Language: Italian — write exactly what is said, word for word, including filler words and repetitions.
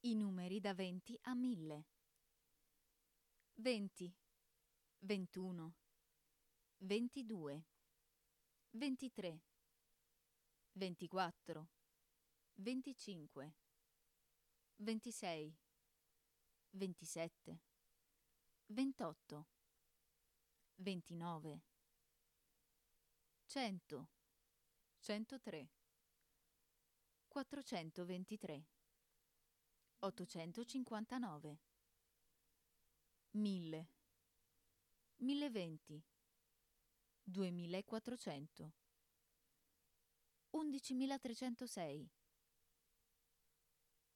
I numeri da venti a mille. venti, ventuno, ventidue, ventitré, ventiquattro, venticinque, ventisei, ventisette, ventotto, ventinove, cento, centotré, quattrocentoventitré, ottocentocinquantanove, mille, milleventi, duemilaquattrocento, undicimilatrecentosei,